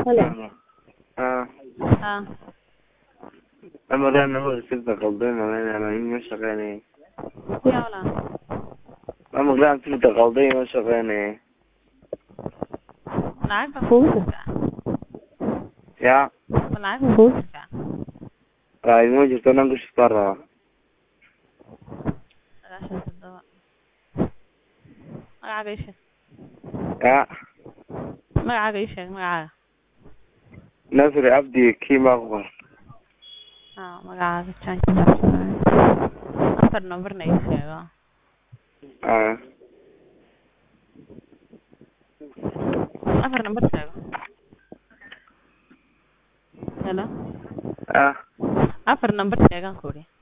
Hello. ها أما لا نقول سبت قلبين أنا ما شغالين. يا ولا أما لا سبت قلبين ما شغالين. lacag baa kugu jirtaa يا ma lacag baa kugu jirtaa راي مو جبت أنا كش برا. 97 magacaaga ii sheeg يا magacaaga ii sheeg magacaaga نصر عبدي كيما أخبر. magacaaga janki afar numberna ii sheego afar number sheego hello afar number sheegan ku idhi